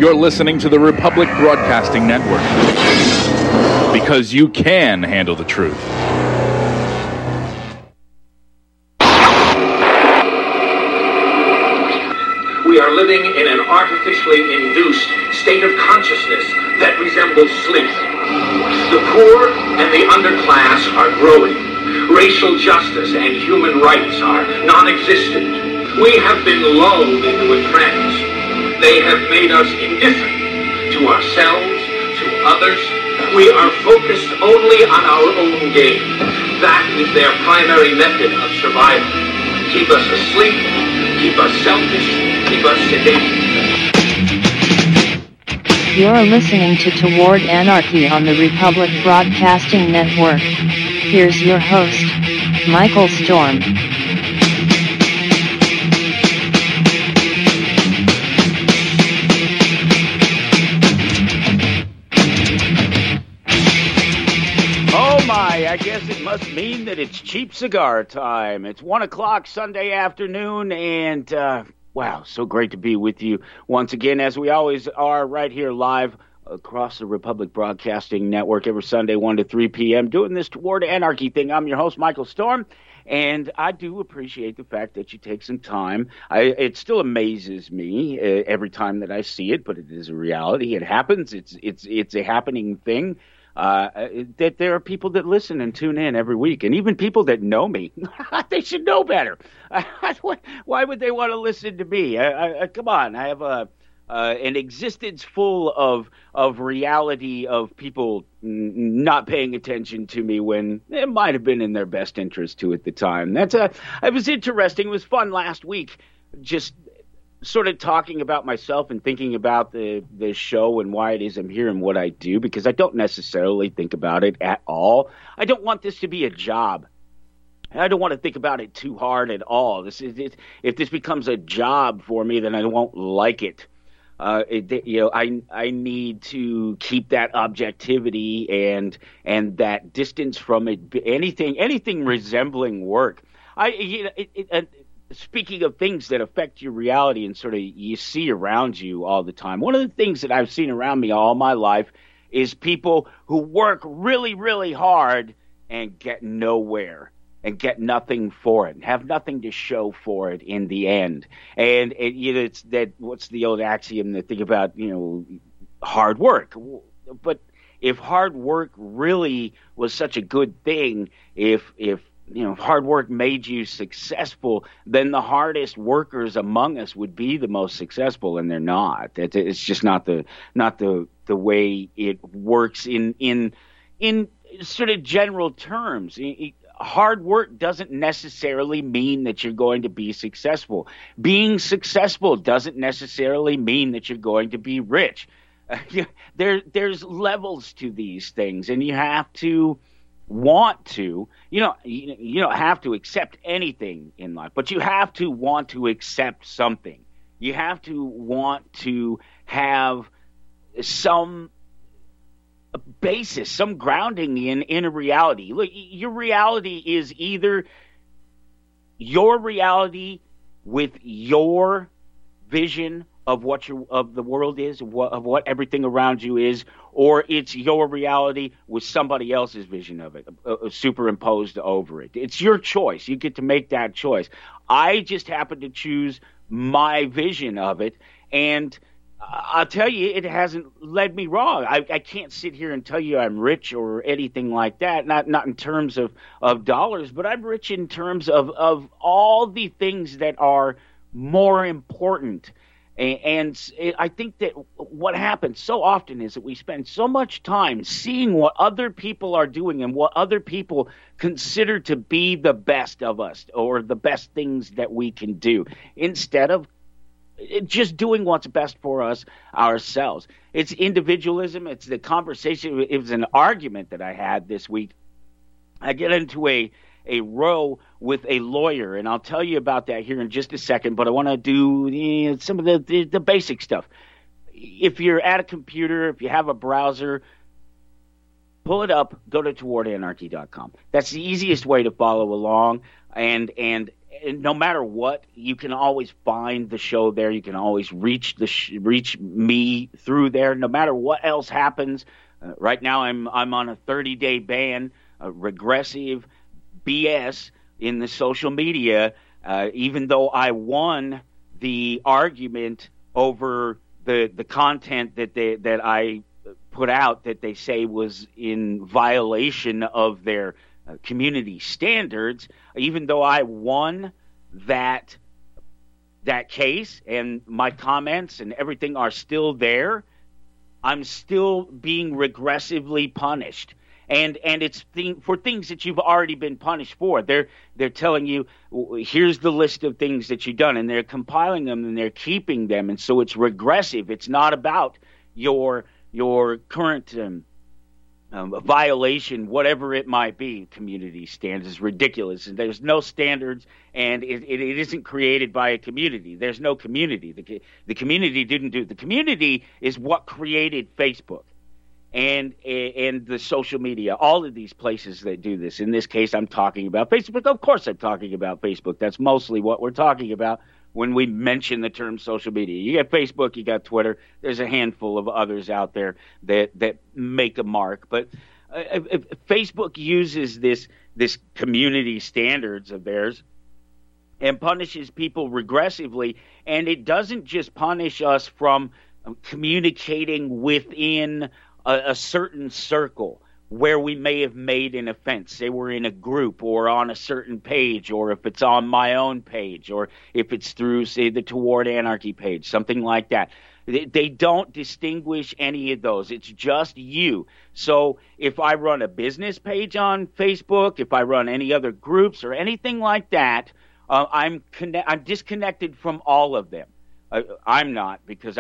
You're listening to the Republic Broadcasting Network, because you can handle the truth. We are living in an artificially induced state of consciousness that resembles sleep. The poor and the underclass are growing. Racial justice and human rights are non-existent. We have been lulled into a trance. They have made us indifferent to ourselves, to others. We are focused only on our own gain. That is their primary method of survival. Keep us asleep, keep us selfish, keep us sedated. You're listening to Toward Anarchy on the Republic Broadcasting Network. Here's your host, Michael Storm. I guess it must mean that it's cheap cigar time. It's 1 o'clock Sunday afternoon, and wow, so great to be with you once again, as we always are, right here live across the Republic Broadcasting Network every Sunday, 1 to 3 p.m., doing this Toward Anarchy thing. I'm your host, Michael Storm, and I do appreciate the fact that you take some time. It still amazes me every time that I see it, but it is a reality. It happens. It's a happening thing. That there are people that listen and tune in every week, and even people that know me. They should know better. Why would they want to listen to me? Come on, I have an existence full of reality of people not paying attention to me when it might have been in their best interest to at the time. It was interesting. It was fun last week, just sort of talking about myself and thinking about the show and why it is I'm here and what I do, because I don't necessarily think about it at all. I don't want this to be a job. I don't want to think about it too hard at all. If this becomes a job for me, then I won't like it. I need to keep that objectivity and that distance from it. Anything resembling work. Speaking of things that affect your reality and sort of you see around you all the time, one of the things that I've seen around me all my life is people who work really, really hard and get nowhere and get nothing for it and have nothing to show for it in the end. And it's that, what's the old axiom, the thing about, hard work. But if hard work really was such a good thing, if hard work made you successful, then the hardest workers among us would be the most successful, and they're not. It's just not the way it works in sort of general terms. Hard work doesn't necessarily mean that you're going to be successful. Being successful doesn't necessarily mean that you're going to be rich. There's levels to these things, and you have to want to, you don't have to accept anything in life, but you have to want to accept something. You have to want to have some basis, some grounding in a reality. Look, your reality is either your reality with your vision of what the world is, of what everything around you is, or it's your reality with somebody else's vision of it, superimposed over it. It's your choice. You get to make that choice. I just happen to choose my vision of it, and I'll tell you, it hasn't led me wrong. I can't sit here and tell you I'm rich or anything like that, not in terms of dollars, but I'm rich in terms of all the things that are more important. And I think that what happens so often is that we spend so much time seeing what other people are doing and what other people consider to be the best of us or the best things that we can do, instead of just doing what's best for us ourselves. It's individualism. It's the conversation. It was an argument that I had this week. I get into a row with a lawyer, and I'll tell you about that here in just a second, but I want to do some of the basic stuff. If you're at a computer, if you have a browser, pull it up, go to towardanarchy.com. That's the easiest way to follow along, and no matter what, you can always find the show there. You can always reach reach me through there. No matter what else happens. Right now, I'm on a 30-day ban, regressive BS in the social media. Even though I won the argument over the content that I put out that they say was in violation of their community standards, even though I won that case and my comments and everything are still there, I'm still being regressively punished. And it's for things that you've already been punished for. They're telling you, here's the list of things that you've done, and they're compiling them and they're keeping them, and so it's regressive. It's not about your current violation, whatever it might be. Community standards is ridiculous. There's no standards, and it isn't created by a community. There's no community. The community didn't do it. The community is what created Facebook and the social media, all of these places that do this. In this case, I'm talking about Facebook. Of course I'm talking about Facebook. That's mostly what we're talking about when we mention the term social media. You got Facebook, you got Twitter. There's a handful of others out there that make a mark. But Facebook uses this community standards of theirs and punishes people regressively. And it doesn't just punish us from communicating within a certain circle where we may have made an offense. Say we're in a group or on a certain page, or if it's on my own page, or if it's through, say, the Toward Anarchy page, something like that. They don't distinguish any of those. It's just you. So if I run a business page on Facebook, if I run any other groups or anything like that, I'm disconnected from all of them. I'm not, because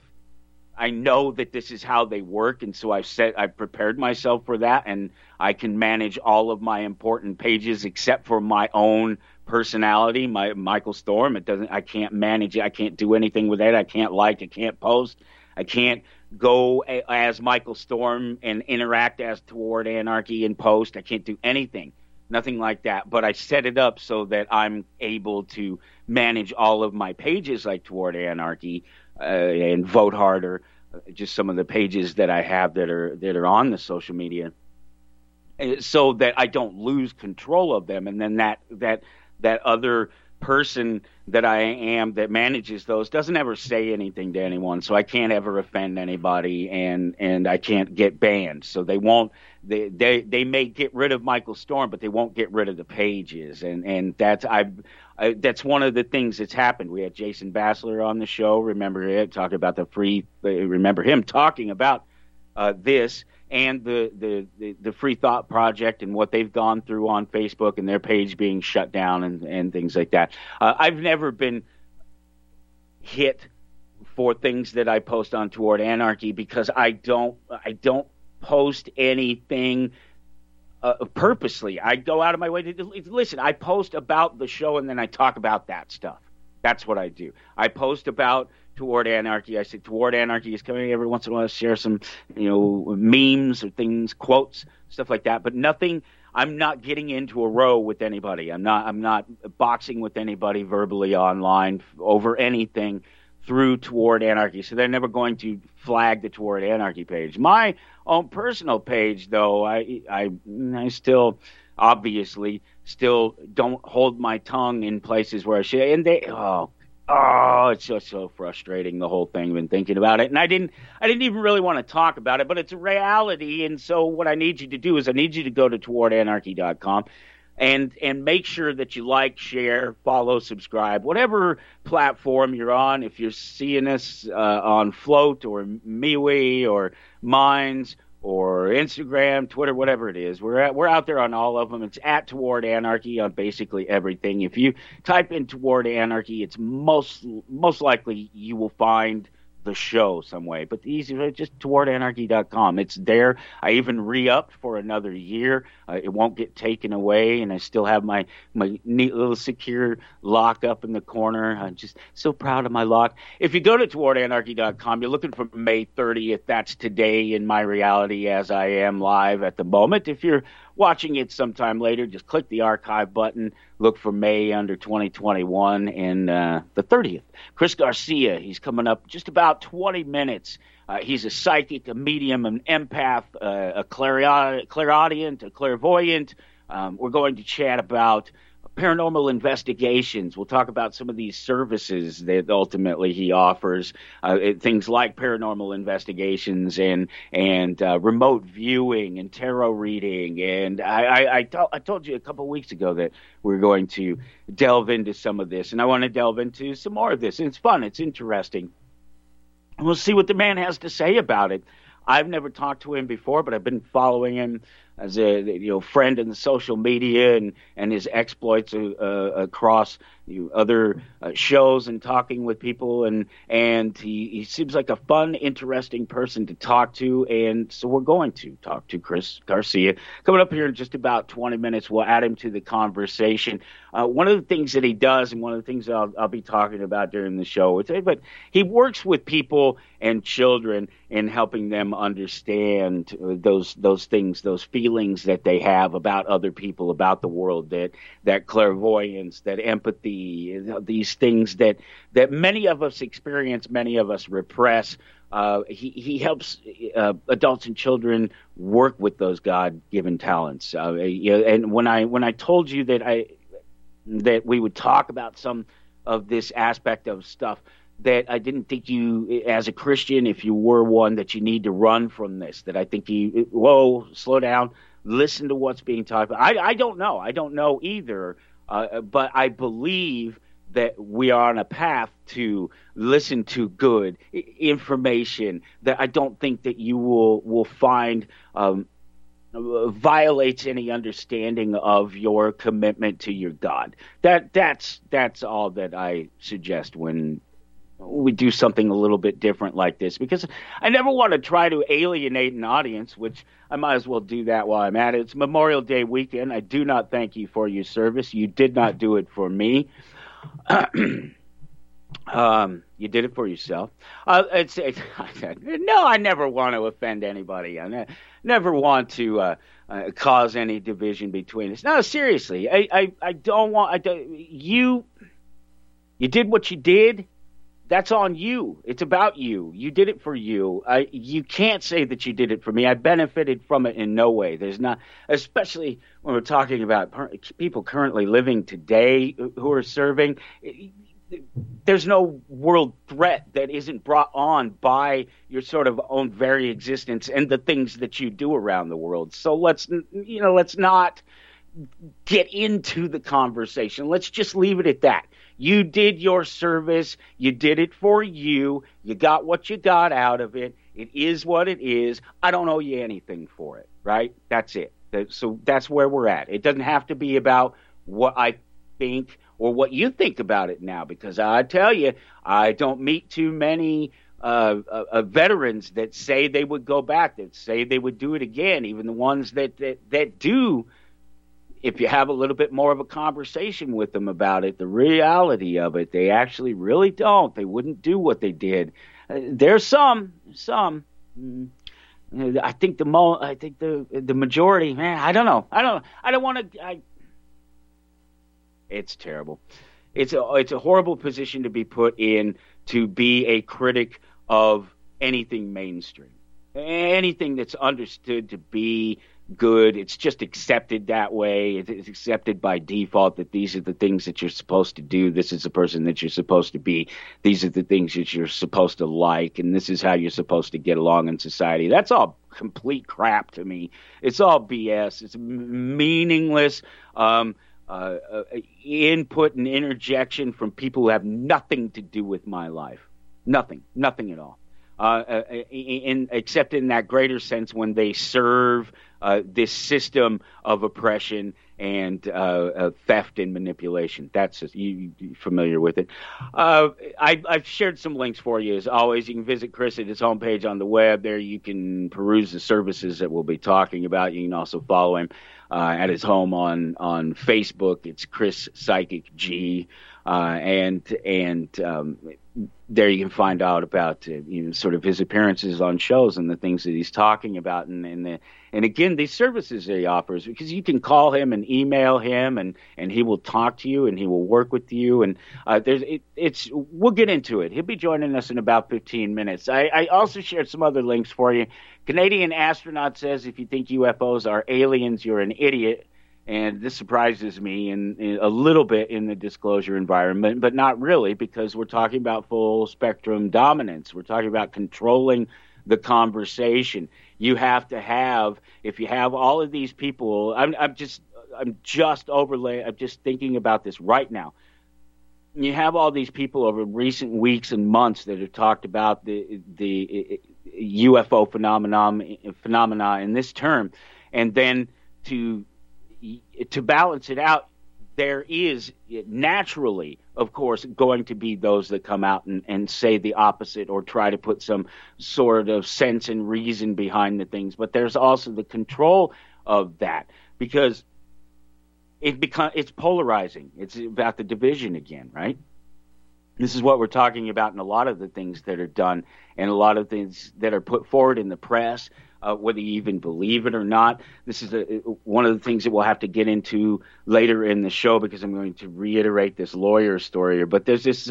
I know that this is how they work, and so I've prepared myself for that, and I can manage all of my important pages except for my own personality, my Michael Storm. I can't manage it. I can't do anything with it. I can't I can't post. I can't go as Michael Storm and interact as Toward Anarchy and post. I can't do anything. Nothing like that. But I set it up so that I'm able to manage all of my pages like Toward Anarchy, and Vote Harder, just some of the pages that I have that are on the social media, so that I don't lose control of them. And then that other person that I am that manages those doesn't ever say anything to anyone, so I can't ever offend anybody, and I can't get banned. So they won't. They may get rid of Michael Storm, but they won't get rid of the pages, and that's one of the things that's happened. We had Jason Bassler on the show. Remember him talking about remember him talking about this and the Free Thought Project and what they've gone through on Facebook and their page being shut down and things like that. I've never been hit for things that I post on Toward Anarchy because I don't post anything purposely. I go out of my way to listen. I post about the show and then I talk about that stuff. That's what I do. I post about Toward Anarchy. I say Toward Anarchy is coming. Every once in a while, I share some, memes or things, quotes, stuff like that. But nothing. I'm not getting into a row with anybody. I'm not boxing with anybody verbally online over anything through Toward Anarchy. So they're never going to flag the Toward Anarchy page. My own personal page, though, I still obviously still don't hold my tongue in places where I should. And it's just so frustrating, the whole thing. I've been thinking about it, and I didn't even really want to talk about it, but it's a reality. And so what I need you to do is I need you to go to towardanarchy.com and make sure that you like, share, follow, subscribe, whatever platform you're on. If you're seeing us on Float or MeWe or Minds or Instagram, Twitter, whatever it is, we're out there on all of them. It's at Toward Anarchy on basically everything. If you type in Toward Anarchy, it's most likely you will find the show some way. But the easy way, just towardanarchy.com. It's there. I even re-upped for another year. It won't get taken away, and I still have my neat little secure lock up in the corner. I'm just so proud of my lock. If you go to towardanarchy.com, you're looking for May 30th. That's today in my reality as I am live at the moment. If you're watching it sometime later, just click the archive button, look for May under 2021, and the 30th. Chris Garcia, he's coming up just about 20 minutes. He's a psychic, a medium, an empath, a clairaudient, a clairvoyant. We're going to chat about paranormal investigations. We'll talk about some of these services that ultimately he offers, things like paranormal investigations and remote viewing and tarot reading. And I told you a couple of weeks ago that we're going to delve into some of this, and I want to delve into some more of this. And it's fun. It's interesting. And we'll see what the man has to say about it. I've never talked to him before, but I've been following him as a friend in the social media and his exploits across other shows and talking with people, and he seems like a fun, interesting person to talk to, and so we're going to talk to Chris Garcia coming up here in just about 20 minutes. We'll add him to the conversation. One of the things that he does, and one of the things that I'll be talking about during the show, but he works with people and children in helping them understand those things, those feelings that they have about other people, about the world, that clairvoyance, that empathy, these things that many of us experience, many of us repress. He helps adults and children work with those God-given talents. And when I told you that we would talk about some of this aspect of stuff, that I didn't think you, as a Christian, if you were one, that you need to run from this, that I think slow down, listen to what's being talked about. I don't know. I don't know either, but I believe that we are on a path to listen to good information that I don't think that you will find violates any understanding of your commitment to your God. That's all that I suggest when we do something a little bit different like this, because I never want to try to alienate an audience, which I might as well do that while I'm at it. It's Memorial Day weekend. I do not thank you for your service. You did not do it for me. You did it for yourself. No, I never want to offend anybody. I never want to cause any division between us. No, seriously, I don't want. You did what you did. That's on you. It's about you. You did it for you. You can't say that you did it for me. I benefited from it in no way. There's not, especially when we're talking about people currently living today who are serving. There's no world threat that isn't brought on by your sort of own very existence and the things that you do around the world. So let's not get into the conversation. Let's just leave it at that. You did your service. You did it for you. You got what you got out of it. It is what it is. I don't owe you anything for it, right? That's it. So that's where we're at. It doesn't have to be about what I think or what you think about it now, because I tell you, I don't meet too many veterans that say they would go back, that say they would do it again, even the ones that do. If you have a little bit more of a conversation with them about it, the reality of it, they actually really don't. They wouldn't do what they did. There's some. I think the majority. Man, I don't know. I don't want to. It's terrible. It's a horrible position to be put in, to be a critic of anything mainstream, anything that's understood to be good. It's just accepted that way. It's accepted by default that these are the things that you're supposed to do. This is the person that you're supposed to be. These are the things that you're supposed to like, and this is how you're supposed to get along in society. That's all complete crap to me. It's all BS. It's meaningless input and interjection from people who have nothing to do with my life. Nothing at all. Except in that greater sense when they serve this system of oppression and theft and manipulation. That's just, you're familiar with it. I've shared some links for you. As always, you can visit Chris at his homepage on the web. There you can peruse the services that we'll be talking about. You can also follow him at his home on Facebook. It's Chris Psychic G. there you can find out about sort of his appearances on shows and the things that he's talking about, and again, these services that he offers, because you can call him and email him, and he will talk to you and he will work with you, and we'll get into it. He'll be joining us in about 15 minutes. I also shared some other links for you. Canadian astronaut says if you think UFOs are aliens, you're an idiot. And this surprises me in a little bit in the disclosure environment, but not really, because we're talking about full spectrum dominance. We're talking about controlling the conversation. You have to have, if you have all of these people, I'm just thinking about this right now. You have all these people over recent weeks and months that have talked about the UFO phenomena in this term, and then to balance it out, there is naturally, of course, going to be those that come out and say the opposite or try to put some sort of sense and reason behind the things. But there's also the control of that, because it's polarizing. It's about the division again, right? This is what we're talking about in a lot of the things that are done and a lot of things that are put forward in the press. Whether you even believe it or not. This is one of the things that we'll have to get into later in the show, because I'm going to reiterate this lawyer story. But there's this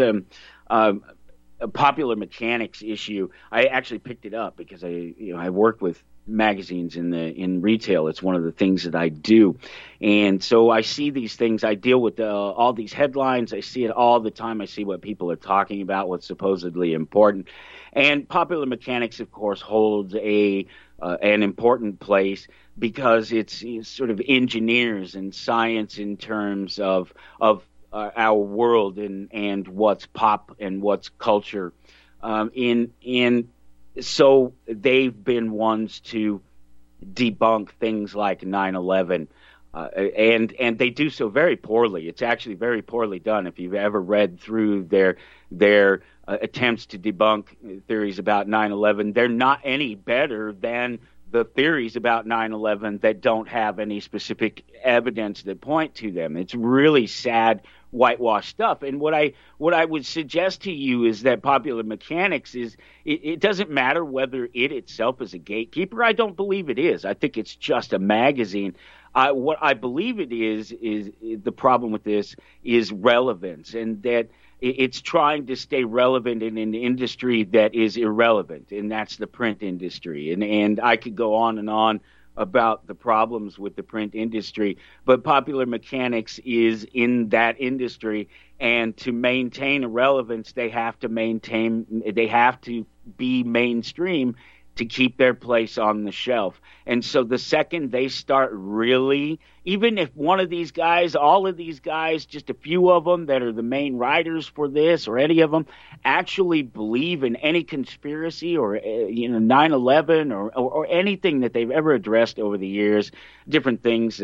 popular mechanics issue. I actually picked it up because I work with magazines in retail. It's one of the things that I do, and so I see these things. I deal with all these headlines. I see it all the time. I see what people are talking about, what's supposedly important, and popular mechanics, of course, holds an important place because it's sort of engineers and science in terms of our world and what's pop and what's culture. So they've been ones to debunk things like 9/11, and they do so very poorly. It's actually very poorly done. If you've ever read through their attempts to debunk theories about 9/11, they're not any better than the theories about 9/11 that don't have any specific evidence that point to them. It's really sad, whitewashed stuff. And what I would suggest to you is that popular mechanics is it doesn't matter whether it itself is a gatekeeper. I don't believe it is. I think it's just a magazine. What I believe it is the problem with this is relevance, and that it's trying to stay relevant in an industry that is irrelevant, and that's the print industry. And I could go on and on about the problems with the print industry, but popular mechanics is in that industry, and to maintain a relevance, they have to be mainstream to keep their place on the shelf. And so the second they start really, even if one of these guys, all of these guys, just a few of them that are the main writers for this, or any of them, actually believe in any conspiracy or 9/11 or anything that they've ever addressed over the years, different things,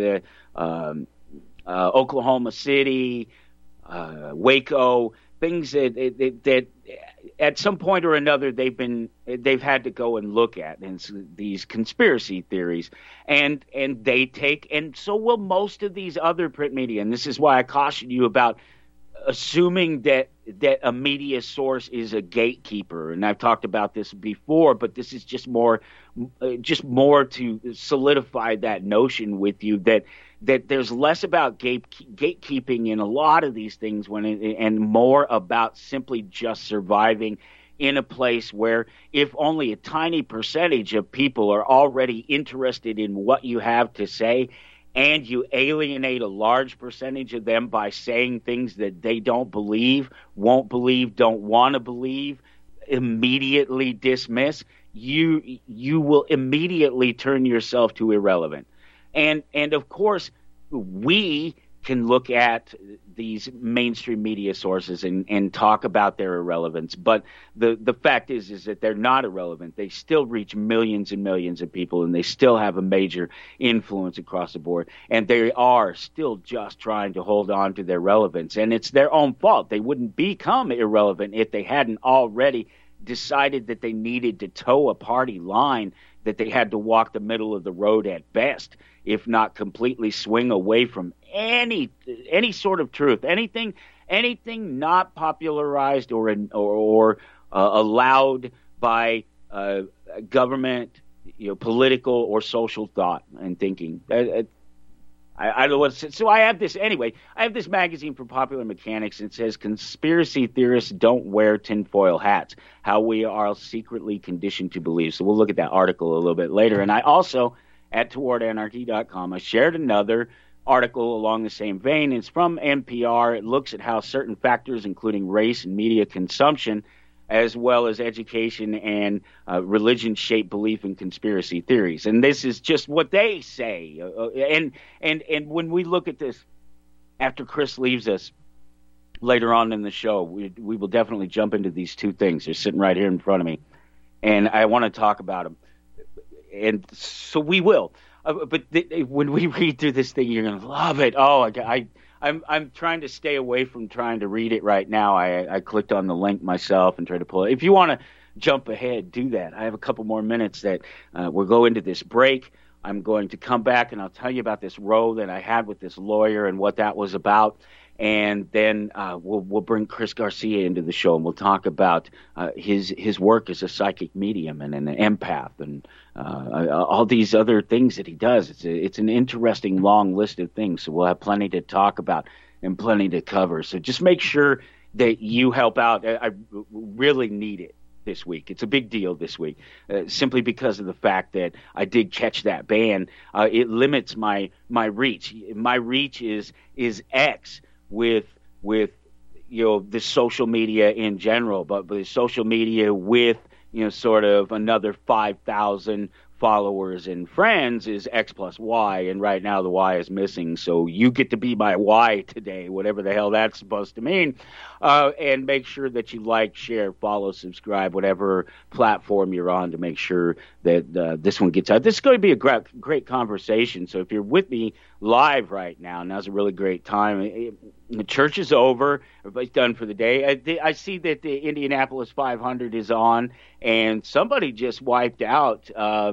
Oklahoma City, Waco, things that at some point or another they've had to go and look at, and these conspiracy theories, and they take, and so will most of these other print media. And this is why I caution you about assuming that a media source is a gatekeeper. And I've talked about this before, but this is just more to solidify that notion with you, that there's less about gatekeeping in a lot of these things and more about simply just surviving in a place where if only a tiny percentage of people are already interested in what you have to say, and you alienate a large percentage of them by saying things that they don't believe, won't believe, don't want to believe, immediately dismiss, you will immediately turn yourself to irrelevant. And of course, we can look at these mainstream media sources and talk about their irrelevance, but the fact is that they're not irrelevant. They still reach millions and millions of people, and they still have a major influence across the board, and they are still just trying to hold on to their relevance, and it's their own fault. They wouldn't become irrelevant if they hadn't already decided that they needed to toe a party line, that they had to walk the middle of the road at best, if not completely swing away from any sort of truth, anything anything not popularized or allowed by government, political or social thought and thinking. I don't know what. So I have this anyway. I have this magazine for popular mechanics, and it says conspiracy theorists don't wear tinfoil hats, how we are secretly conditioned to believe. So we'll look at that article a little bit later. And I also, at towardanarchy.com, I shared another article along the same vein. It's from NPR. It looks at how certain factors, including race and media consumption, as well as education and religion, shape belief in conspiracy theories. And this is just what they say. And when we look at this, after Chris leaves us later on in the show, we will definitely jump into these two things. They're sitting right here in front of me, and I want to talk about them. And so we will. But when we read through this thing, you're going to love it. Oh, I'm trying to stay away from trying to read it right now. I clicked on the link myself and tried to pull it. If you want to jump ahead, do that. I have a couple more minutes that we'll go into this break. I'm going to come back and I'll tell you about this row that I had with this lawyer and what that was about. And then we'll bring Chris Garcia into the show, and we'll talk about his work as a psychic medium and an empath and all these other things that he does. It's an interesting long list of things, so we'll have plenty to talk about and plenty to cover. So just make sure that you help out. I really need it this week. It's a big deal this week, simply because of the fact that I did catch that ban. It limits my reach. My reach is X. With the social media in general, but the social media with sort of another 5,000 followers and friends is X plus Y, and right now the Y is missing. So you get to be my Y today, whatever the hell that's supposed to mean. And make sure that you like, share, follow, subscribe, whatever platform you're on, to make sure that this one gets out. This is going to be a great conversation. So if you're with me live right now, now's a really great time. The church is over. Everybody's done for the day. I see that the Indianapolis 500 is on, and somebody just wiped out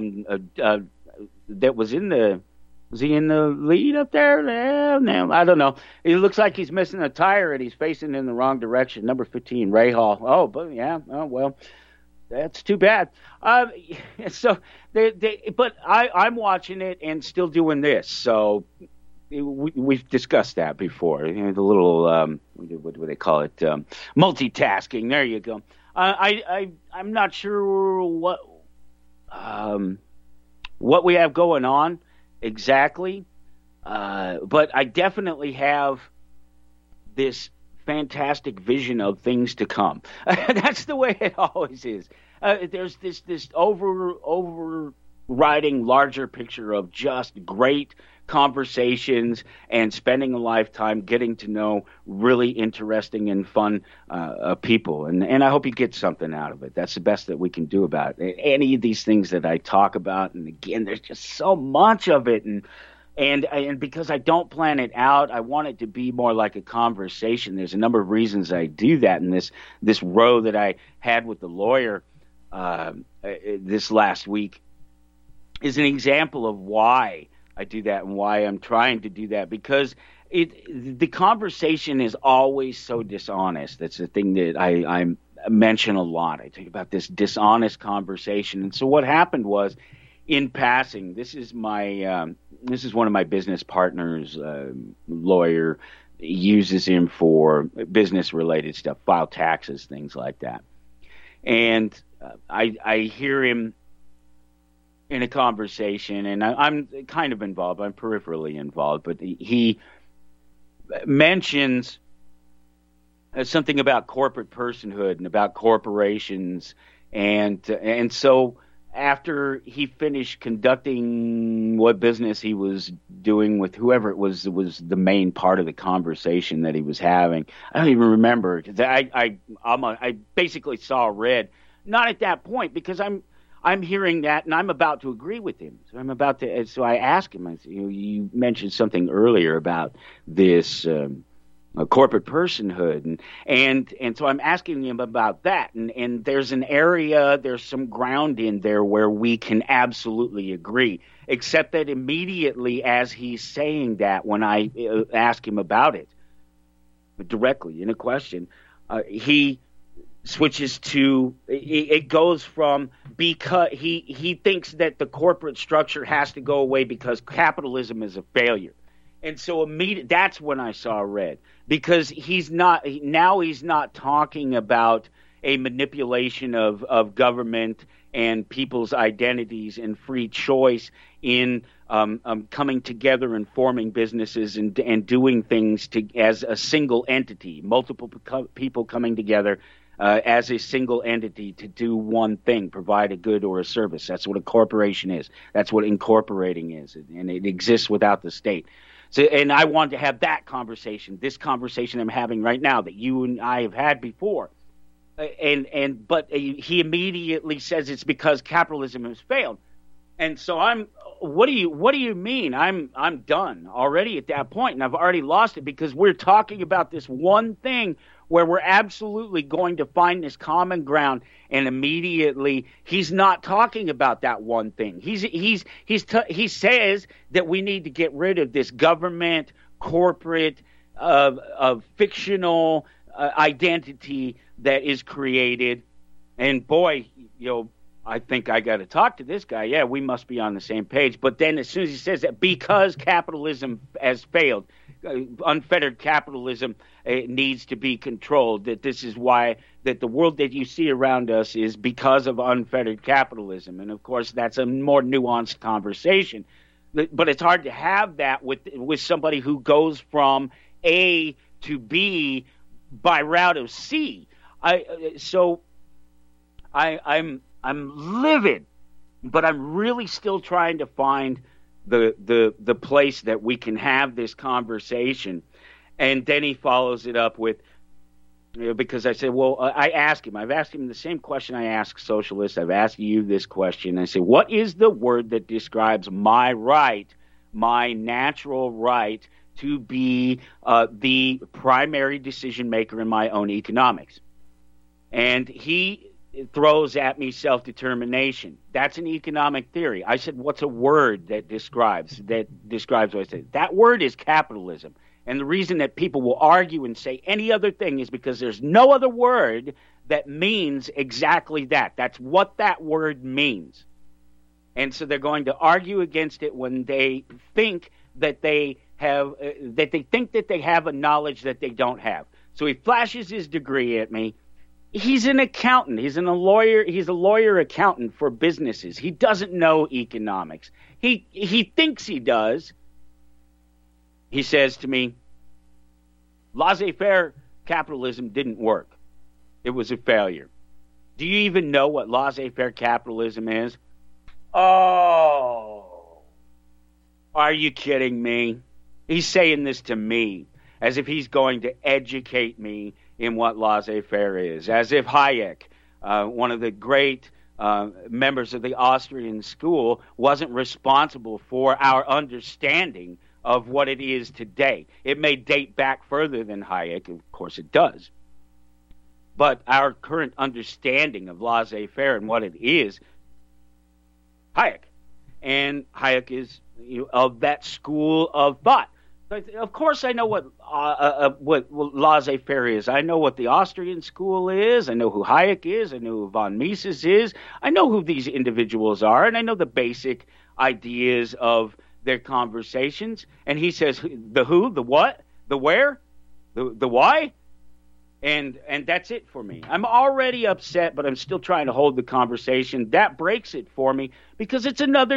that was in the... Was he in the lead up there? No, I don't know. It looks like he's missing a tire and he's facing in the wrong direction. Number 15, Ray Hall. Oh, but yeah. Oh, well, that's too bad. So, but I'm watching it and still doing this. So we've discussed that before. The little what do they call it? Multitasking. There you go. I'm not sure what we have going on exactly, but I definitely have this fantastic vision of things to come. That's the way it always is. There's this overriding larger picture of just great conversations and spending a lifetime getting to know really interesting and fun people. And I hope you get something out of it. That's the best that we can do about it. Any of these things that I talk about, and again, there's just so much of it. And because I don't plan it out, I want it to be more like a conversation. There's a number of reasons I do that. And this row that I had with the lawyer this last week is an example of why I do that and why I'm trying to do that, because the conversation is always so dishonest. That's the thing that I mention a lot. I talk about this dishonest conversation. And so what happened was, in passing, this is one of my business partners, lawyer, uses him for business related stuff, file taxes, things like that. And I hear him in a conversation, and I'm kind of involved. I'm peripherally involved, but he mentions something about corporate personhood and about corporations, and so after he finished conducting what business he was doing with whoever it was the main part of the conversation that he was having. I don't even remember. I basically saw red. Not at that point, because I'm hearing that, and I'm about to agree with him. So I asked him. I said, you mentioned something earlier about this corporate personhood, and so I'm asking him about that. And there's an area, there's some ground in there where we can absolutely agree. Except that immediately as he's saying that, when I ask him about it, directly in a question, he switches to, it goes from, because he thinks that the corporate structure has to go away because capitalism is a failure. And so that's when I saw red, because he's not talking about a manipulation of government and people's identities and free choice in coming together and forming businesses and doing things as a single entity, multiple people coming together as a single entity to do one thing, provide a good or a service. That's what a corporation is. That's what incorporating is, and it exists without the state. So, and I wanted to have that conversation, this conversation I'm having right now that you and I have had before. But he immediately says it's because capitalism has failed. And so what do you mean? I'm done already at that point, and I've already lost it, because we're talking about this one thing where we're absolutely going to find this common ground, and immediately he's not talking about that one thing. He says that we need to get rid of this government, corporate, fictional identity that is created. And boy, I think I got to talk to this guy. Yeah, we must be on the same page. But then as soon as he says that because capitalism has failed, unfettered capitalism needs to be controlled, that this is why, that the world that you see around us is because of unfettered capitalism. And of course, that's a more nuanced conversation. But it's hard to have that with somebody who goes from A to B by route of C. I'm livid, but I'm really still trying to find the place that we can have this conversation. And then he follows it up with, because I said, well, I've asked him the same question I ask socialists. I've asked you this question. I say, what is the word that describes my right, my natural right to be the primary decision maker in my own economics? And he throws at me self-determination. That's an economic theory. I said, what's a word that describes what I said? That word is capitalism. And the reason that people will argue and say any other thing is because there's no other word that means exactly that. That's what that word means. And so they're going to argue against it when they think that they have a knowledge that they don't have. So he flashes his degree at me. He's an accountant. He's a lawyer accountant for businesses. He doesn't know economics. He thinks he does. He says to me, laissez-faire capitalism didn't work. It was a failure. Do you even know what laissez-faire capitalism is? Oh, are you kidding me? He's saying this to me as if he's going to educate me in what laissez-faire is, as if Hayek, one of the great members of the Austrian school, wasn't responsible for our understanding of what it is today. It may date back further than Hayek, of course it does, but our current understanding of laissez-faire and what it is, Hayek. And Hayek is of that school of thought. Of course, I know what laissez-faire is. I know what the Austrian school is. I know who Hayek is. I know who von Mises is. I know who these individuals are, and I know the basic ideas of their conversations. And he says the who, the what, the where, the why, and that's it for me. I'm already upset, but I'm still trying to hold the conversation. That breaks it for me because it's another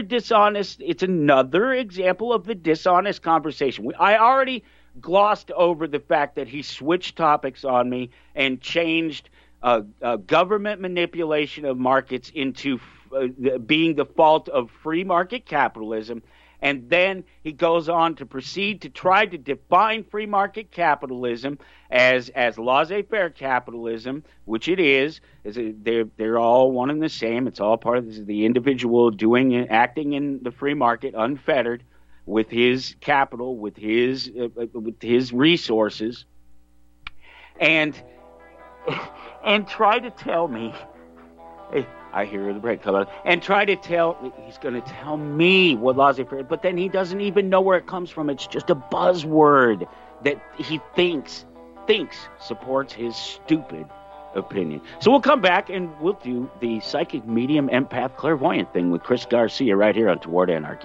example of the dishonest conversation. I already glossed over the fact that he switched topics on me and changed government manipulation of markets into being the fault of free market capitalism. And then he goes on to proceed to try to define free market capitalism as laissez-faire capitalism, which it is. They're all one and the same. It's all part of the individual doing and acting in the free market, unfettered, with his capital, with his resources, and try to tell me. Hey, I hear the break coming. And try to he's going to tell me what laissez-faire, but then he doesn't even know where it comes from. It's just a buzzword that he thinks thinks supports his stupid opinion. So we'll come back and we'll do the psychic medium empath clairvoyant thing with Chris Garcia right here on Toward Anarchy.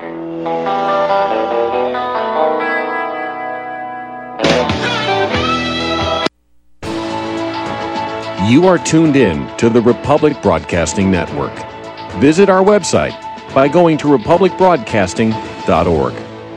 You are tuned in to the Republic Broadcasting Network. Visit our website by going to republicbroadcasting.org.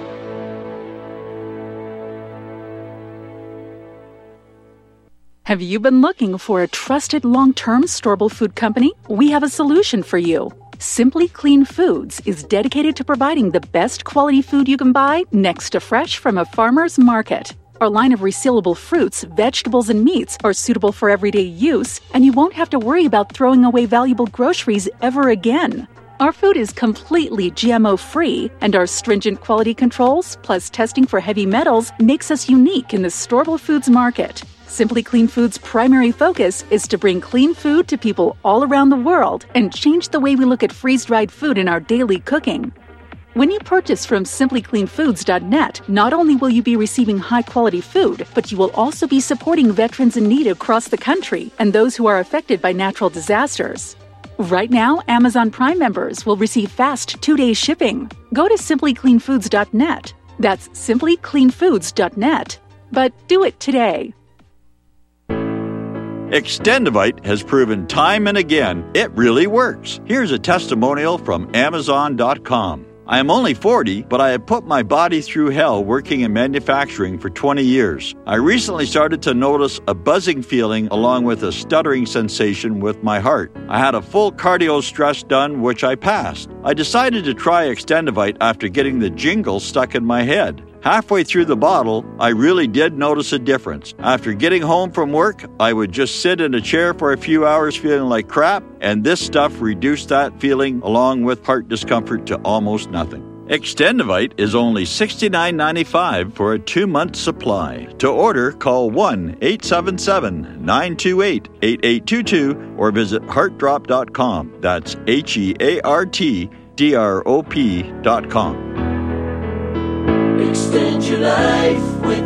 Have you been looking for a trusted long-term storable food company? We have a solution for you. Simply Clean Foods is dedicated to providing the best quality food you can buy next to fresh from a farmer's market. Our line of resealable fruits, vegetables, and meats are suitable for everyday use, and you won't have to worry about throwing away valuable groceries ever again. Our food is completely GMO-free, and our stringent quality controls, plus testing for heavy metals, makes us unique in the storable foods market. Simply Clean Foods' primary focus is to bring clean food to people all around the world and change the way we look at freeze-dried food in our daily cooking. When you purchase from simplycleanfoods.net, not only will you be receiving high-quality food, but you will also be supporting veterans in need across the country and those who are affected by natural disasters. Right now, Amazon Prime members will receive fast 2-day shipping. Go to simplycleanfoods.net. That's simplycleanfoods.net. But do it today. Extendivite has proven time and again it really works. Here's a testimonial from Amazon.com. I am only 40, but I have put my body through hell working in manufacturing for 20 years. I recently started to notice a buzzing feeling along with a stuttering sensation with my heart. I had a full cardio stress done, which I passed. I decided to try Extendivite after getting the jingle stuck in my head. Halfway through the bottle, I really did notice a difference. After getting home from work, I would just sit in a chair for a few hours feeling like crap, and this stuff reduced that feeling along with heart discomfort to almost nothing. Extendivite is only $69.95 for a 2-month supply. To order, call 1-877-928-8822 or visit heartdrop.com. That's HEARTDROP.com. Extend your life with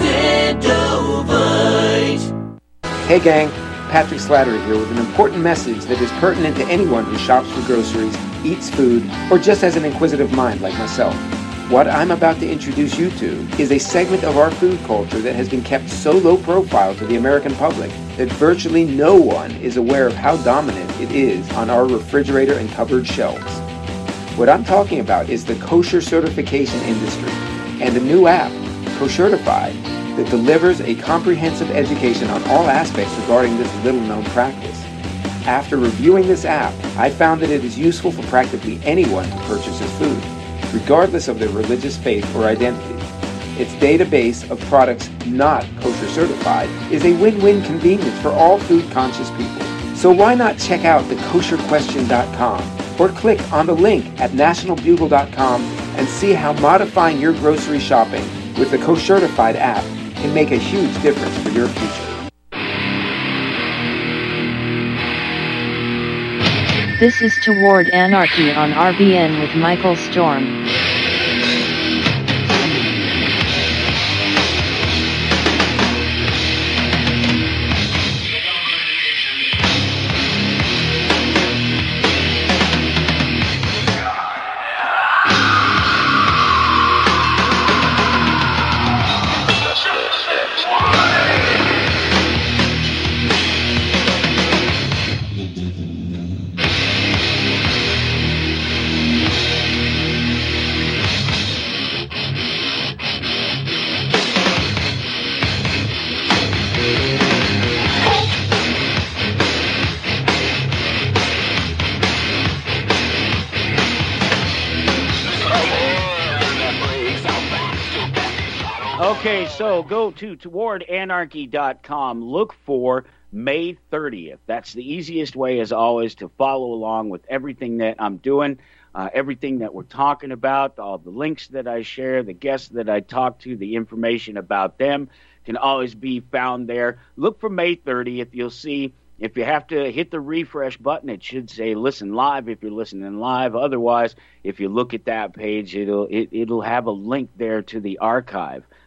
Extendivite. Hey gang, Patrick Slattery here with an important message that is pertinent to anyone who shops for groceries, eats food, or just has an inquisitive mind like myself. What I'm about to introduce you to is a segment of our food culture that has been kept so low profile to the American public that virtually no one is aware of how dominant it is on our refrigerator and cupboard shelves. What I'm talking about is the kosher certification industry and a new app, Koshertified, that delivers a comprehensive education on all aspects regarding this little-known practice. After reviewing this app, I found that it is useful for practically anyone who purchases food, regardless of their religious faith or identity. Its database of products not kosher certified is a win-win convenience for all food-conscious people. So why not check out thekosherquestion.com or click on the link at nationalbugle.com and see how modifying your grocery shopping with the Koshertified app can make a huge difference for your future. This is Toward Anarchy on RBN with Michael Storm. Okay, so go to towardanarchy.com. Look for May 30th. That's the easiest way, as always, to follow along with everything that I'm doing, everything that we're talking about, all the links that I share, the guests that I talk to, the information about them can always be found there. Look for May 30th. You'll see, if you have to hit the refresh button, it should say listen live if you're listening live. Otherwise, if you look at that page, it'll have a link there to the archive.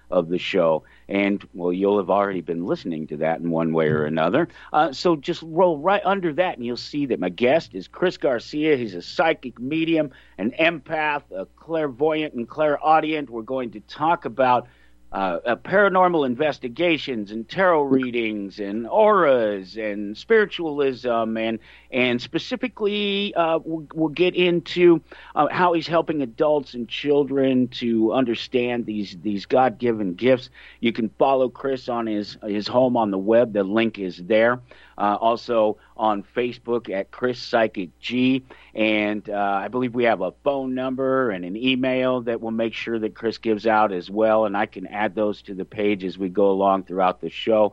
of the show. And, well, you'll have already been listening to that in one way or another. So just roll right under that, and you'll see that my guest is Chris Garcia. He's a psychic medium, an empath, a clairvoyant and clairaudient. We're going to talk about paranormal investigations and tarot readings and auras and spiritualism, and specifically we'll get into how he's helping adults and children to understand these God-given gifts. You can follow Chris on his home on the web. The link is there. Also on Facebook at Chris Psychic G, and I believe we have a phone number and an email that we'll make sure that Chris gives out as well, and I can add those to the page as we go along throughout the show.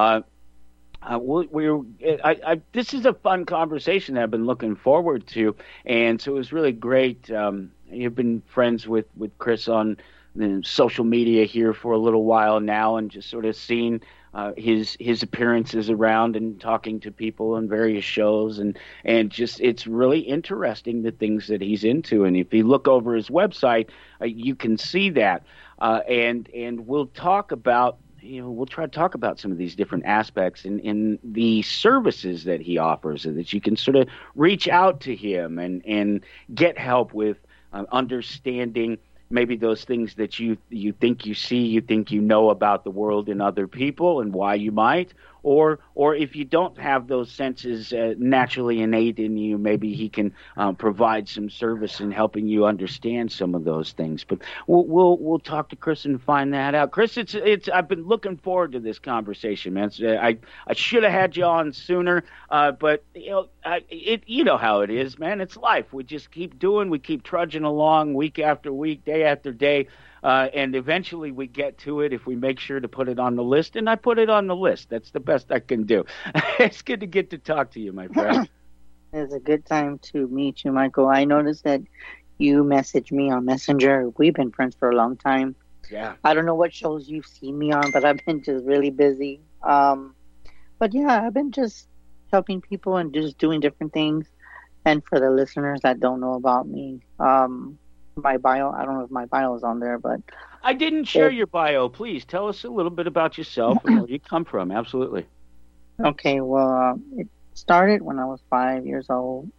This is a fun conversation that I've been looking forward to, and so it was really great. You've been friends with Chris on the social media here for a little while now, and just sort of seeing his appearances around and talking to people on various shows, and just it's really interesting the things that he's into. And if you look over his website, you can see that. And we'll talk about, we'll try to talk about some of these different aspects in the services that he offers, so that you can sort of reach out to him and get help with understanding maybe those things that you think you see, you think you know about the world and other people and why you might, or if you don't have those senses naturally innate in you, maybe he can provide some service in helping you understand some of those things. But we'll talk to Chris and find that out. Chris, it's I've been looking forward to this conversation, man. I should have had you on sooner, but you know how it is, man. It's life. We just keep doing, we keep trudging along week after week, day after day. And eventually we get to it if we make sure to put it on the list. And I put it on the list. That's the best I can do. It's good to get to talk to you, my friend. It's a good time to meet you, Michael. I noticed that you messaged me on Messenger. We've been friends for a long time. Yeah. I don't know what shows you've seen me on, but I've been just really busy. But yeah, I've been just helping people and just doing different things. And for the listeners that don't know about me, my bio, I don't know if my bio is on there, but I didn't share your bio. Please tell us a little bit about yourself and where you come from. Absolutely. Okay, well, it started when I was 5 years old.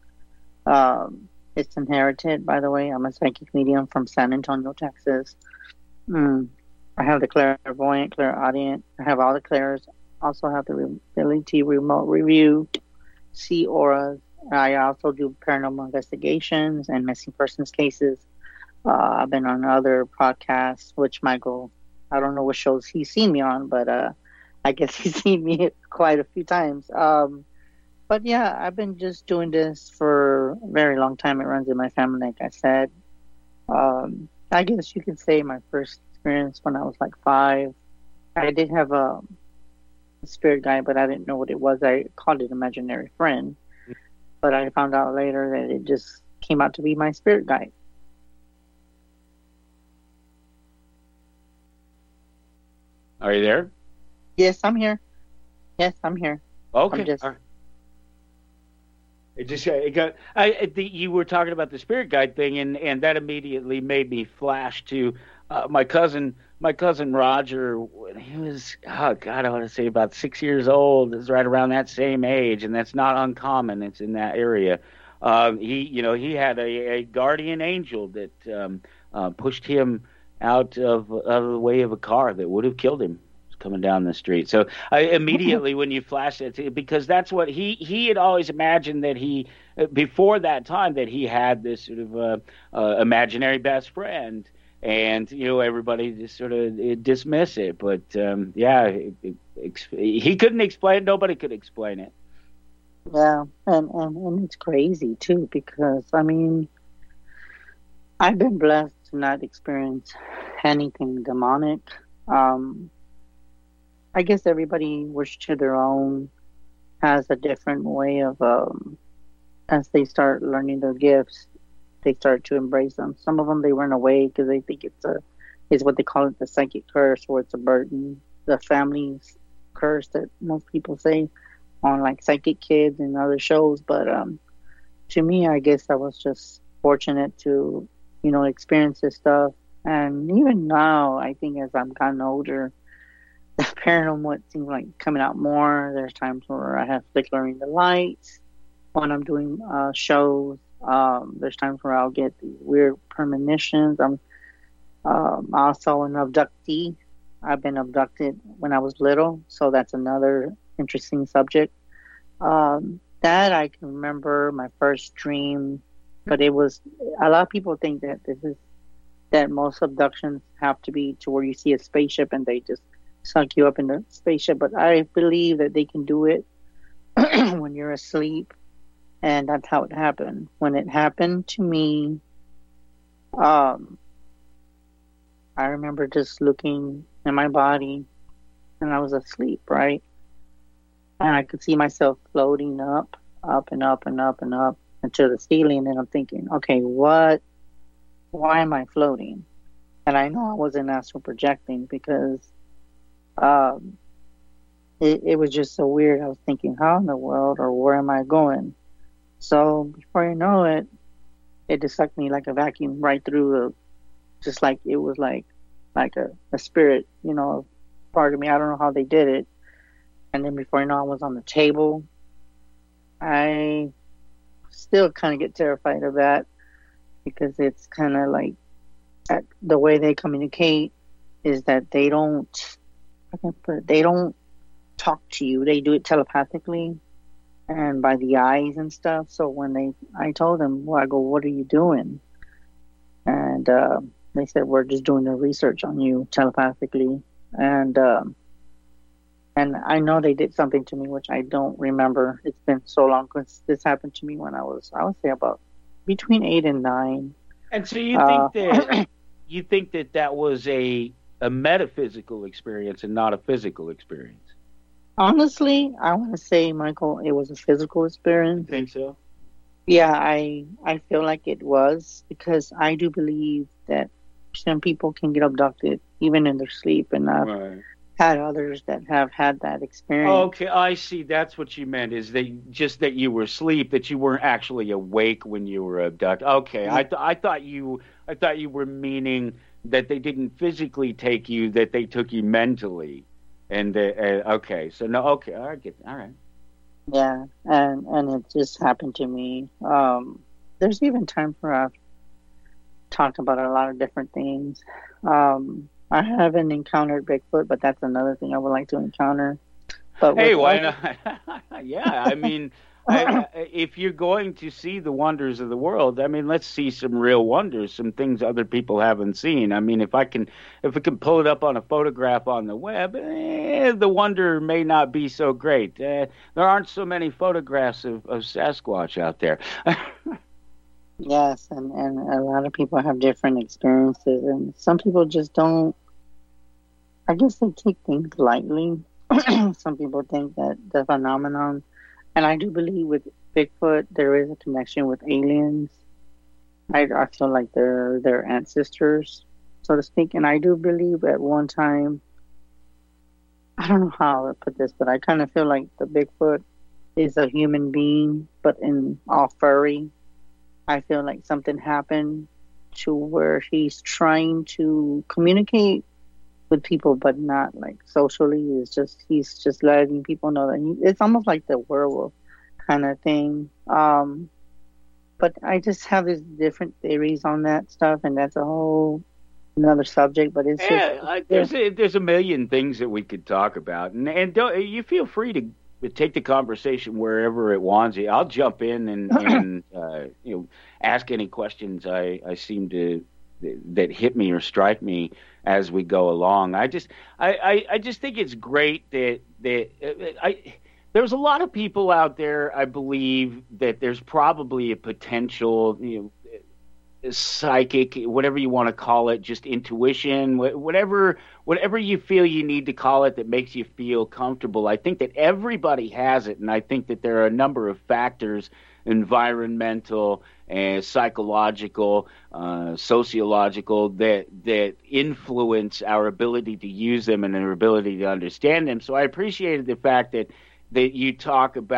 It's inherited, by the way. I'm a psychic medium from San Antonio, Texas. I have the clairvoyant, clairaudient. I have all the clairs. Also have the ability to remote review, see auras. I also do paranormal investigations and missing persons cases. I've been on other podcasts, which Michael, I don't know what shows he's seen me on, but I guess he's seen me quite a few times. But yeah, I've been just doing this for a very long time. It runs in my family, like I said. I guess you could say my first experience when I was like 5. I did have a spirit guide, but I didn't know what it was. I called it imaginary friend. But I found out later that it just came out to be my spirit guide. Are you there? Yes, I'm here. Yes, I'm here. Okay. You were talking about the spirit guide thing, and that immediately made me flash to my cousin Roger. When he was, I want to say about 6 years old. It's right around that same age, and that's not uncommon. It's in that area. He had a guardian angel that pushed him out of the way of a car that would have killed him coming down the street. So I immediately, when you flash it, because that's what he had always imagined, that he, before that time, that he had this sort of imaginary best friend, and everybody just sort of dismiss it. But he couldn't explain. Nobody could explain it. Yeah, and it's crazy too, because I mean, I've been blessed to not experience anything demonic. I guess everybody, which to their own, has a different way of, as they start learning their gifts, they start to embrace them. Some of them, they run away because they think it's what they call it, the psychic curse, or it's a burden, the family's curse that most people say on like Psychic Kids and other shows. But to me, I guess I was just fortunate to, experience this stuff And even now, I think as I've gotten older, the paranormal seems like coming out more. There's times where I have flickering the lights when I'm doing shows. There's times where I'll get weird premonitions. I'm also an abductee. I've been abducted when I was little, so that's another interesting subject. That I can remember my first dream, but it was, a lot of people think that most abductions have to be to where you see a spaceship and they just suck you up in the spaceship, but I believe that they can do it when you're asleep, and that's how it happened. When it happened to me, I remember just looking in my body, and I was asleep, right? And I could see myself floating up and up and up and up into the ceiling, and I'm thinking, okay, why am I floating? And I know I wasn't astral projecting because it was just so weird. I was thinking, how in the world, or where am I going? So before you know it, it just sucked me like a vacuum right through just like it was like a spirit, part of me. I don't know how they did it. And then before you know, I was on the table. I still kind of get terrified of that because it's kind of like the way they communicate is that they don't talk to you. They do it telepathically and by the eyes and stuff. So when I told them, well, I go, what are you doing? And they said, we're just doing the research on you telepathically. And I know they did something to me, which I don't remember. It's been so long because this happened to me when I would say about between 8 and 9. And so you think that was a metaphysical experience and not a physical experience? Honestly, I want to say, Michael, it was a physical experience. You think so? Yeah, I feel like it was, because I do believe that some people can get abducted even in their sleep, and I've had others that have had that experience. Okay, I see. That's what you meant, is that you were asleep, that you weren't actually awake when you were abducted. Okay, yeah. I thought you were meaning that they didn't physically take you, that they took you mentally. And okay, so no, okay, I get it. All right. Yeah, and it just happened to me. There's even times where I've talked about a lot of different things. I haven't encountered Bigfoot, but that's another thing I would like to encounter. But hey, why not? Yeah, I mean, if you're going to see the wonders of the world, I mean, let's see some real wonders, some things other people haven't seen. I mean, if we can pull it up on a photograph on the web, the wonder may not be so great. There aren't so many photographs of Sasquatch out there. Yes, and a lot of people have different experiences, and some people just don't. I guess they take things lightly. Some people think that the phenomenon, and I do believe with Bigfoot there is a connection with aliens. I feel like they're their ancestors, so to speak, and I do believe at one time, I don't know how to put this, but I kind of feel like the Bigfoot is a human being, but in all furry. I feel like something happened to where he's trying to communicate with people, but not like socially. He's just letting people know that it's almost like the werewolf kind of thing. But I just have these different theories on that stuff, and that's a whole another subject. But it's there's a million things that we could talk about, and you feel free to take the conversation wherever it wants you. I'll jump in and ask any questions I seem to that hit me or strike me as we go along. I just think it's great that there's a lot of people out there. I believe that there's probably a potential, psychic, whatever you want to call it, just intuition, whatever you feel you need to call it that makes you feel comfortable. I think that everybody has it, and I think that there are a number of factors, environmental and psychological, sociological, that influence our ability to use them and our ability to understand them. So I appreciated the fact that you talk about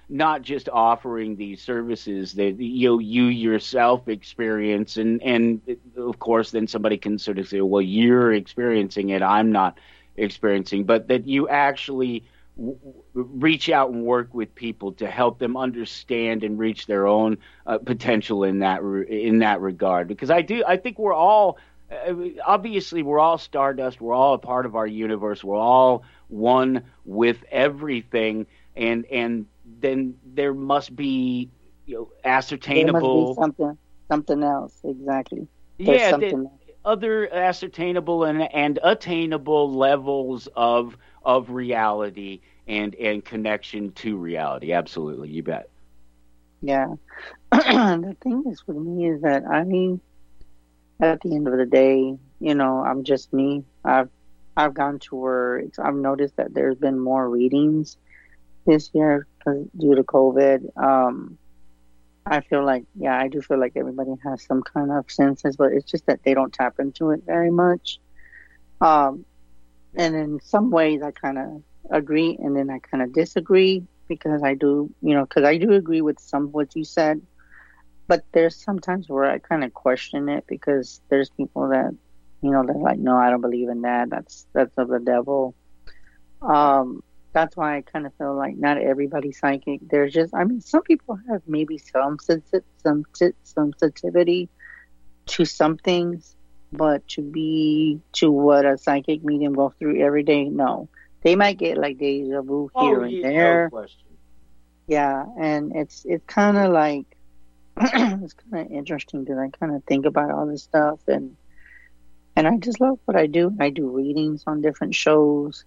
not just offering these services that you yourself experience, and of course then somebody can sort of say, well, you're experiencing it, I'm not experiencing, but that you actually reach out and work with people to help them understand and reach their own potential in that regard. Because I think we're all obviously we're all stardust, we're all a part of our universe, we're all one with everything, and then there must be ascertainable, there must be something else, exactly. Other ascertainable and attainable levels of reality and connection to reality. Absolutely, you bet. Yeah. The thing is with me is that at the end of the day, I'm just me. I've gone to where I've noticed that there's been more readings this year due to COVID. I feel like, I do feel like everybody has some kind of senses, but it's just that they don't tap into it very much. And in some ways I kind of agree, and then I kind of disagree, because I do agree with some of what you said, but there's sometimes where I kind of question it, because there's people that, they're like, no, I don't believe in that. That's of the devil. That's why I kind of feel like not everybody's psychic. There's just, some people have maybe some sensitivity to some things, but to what a psychic medium goes through every day, no. They might get like deja vu here and there. No question. Yeah, and it's kind of like it's kind of interesting to kind of think about all this stuff, and I just love what I do. I do readings on different shows.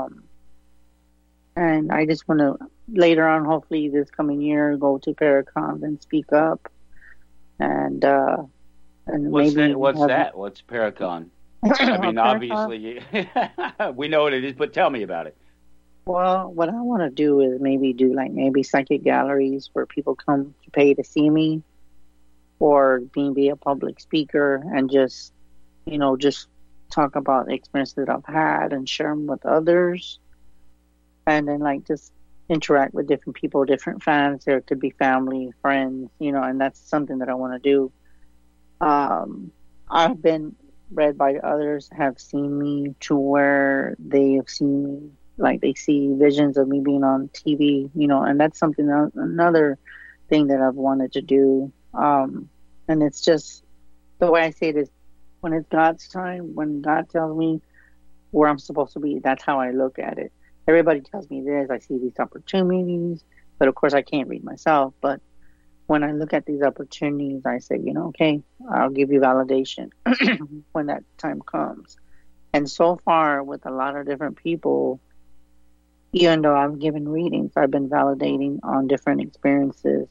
And I just want to, later on, hopefully this coming year, go to Paracon and speak up. And what's that? What's Paracon? Obviously, we know what it is, but tell me about it. Well, what I want to do is maybe psychic galleries where people come to pay to see me, or be a public speaker and just talk about the experiences that I've had and share them with others. And then just interact with different people, different fans. There could be family, friends, and that's something that I want to do. I've been read by others, have seen me to where they have seen me, they see visions of me being on TV, and that's something, another thing that I've wanted to do. And it's just, the way I say it is, when it's God's time, when God tells me where I'm supposed to be, that's how I look at it. Everybody tells me this, I see these opportunities, but of course I can't read myself. But when I look at these opportunities, I say, okay, I'll give you validation when that time comes. And so far, with a lot of different people, even though I've given readings, I've been validating on different experiences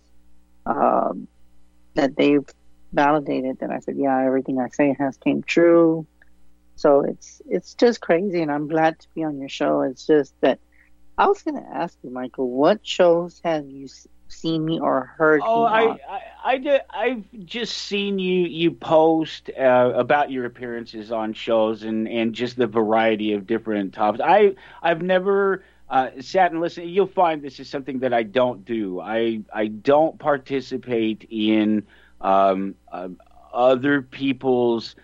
that they've validated, that I said, everything I say has came true. So it's just crazy, and I'm glad to be on your show. It's just that I was going to ask you, Michael, what shows have you seen me or heard? I've just seen you post about your appearances on shows and just the variety of different topics. I've never sat and listened. You'll find this is something that I don't do. I don't participate in other people's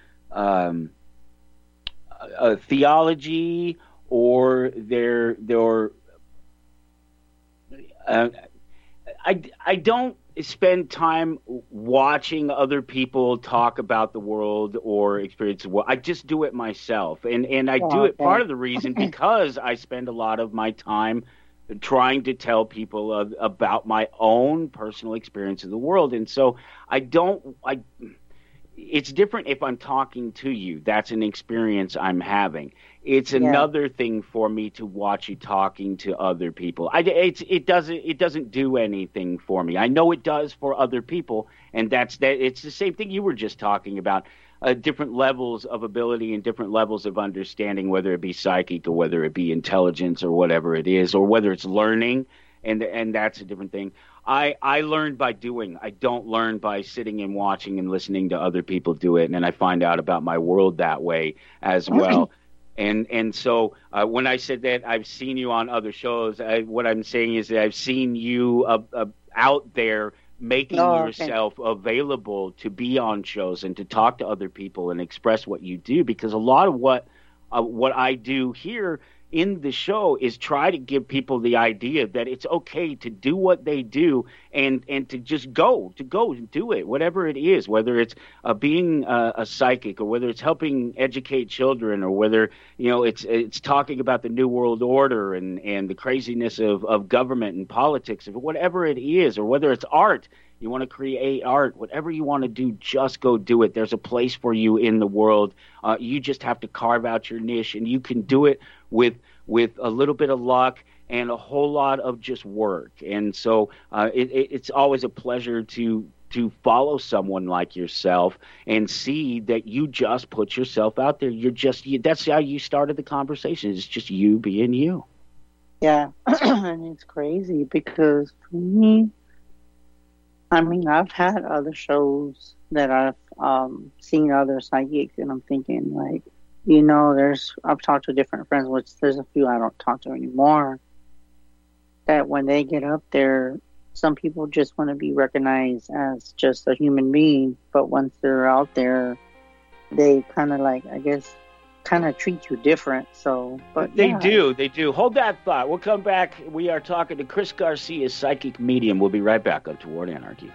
theology or their I don't spend time watching other people talk about the world or experience the world. I just do it myself, and I do it part of the reason because I spend a lot of my time trying to tell people about my own personal experience of the world. And so it's different if I'm talking to you. That's an experience I'm having. It's another thing for me to watch you talking to other people. It doesn't do anything for me. I know it does for other people, and it's the same thing you were just talking about. Different levels of ability and different levels of understanding, whether it be psychic or whether it be intelligence or whatever it is, or whether it's learning, and that's a different thing. I learn by doing. I don't learn by sitting and watching and listening to other people do it, and then I find out about my world that way as well. And so when I said that I've seen you on other shows, what I'm saying is that I've seen you out there making yourself available to be on shows and to talk to other people and express what you do, because a lot of what I do here in the show is try to give people the idea that it's okay to do what they do and to just go and do it, whatever it is, whether it's being a psychic, or whether it's helping educate children, or whether it's talking about the New World Order and the craziness of government and politics, whatever it is, or whether it's art. You want to create art, whatever you want to do, just go do it. There's a place for you in the world. You just have to carve out your niche, and you can do it with a little bit of luck and a whole lot of just work. And so it's always a pleasure to follow someone like yourself and see that you just put yourself out there. That's how you started the conversation. It's just you being you. Yeah, and it's crazy because for me, I mean, I've had other shows that I've seen other psychics, and I'm thinking, like, I've talked to different friends, which there's a few I don't talk to anymore, that when they get up there, some people just want to be recognized as just a human being, but once they're out there, they kind of treat you different. So, but they do. Hold that thought. We'll come back. We are talking to Chris Garcia, psychic medium. We'll be right back on Toward Anarchy.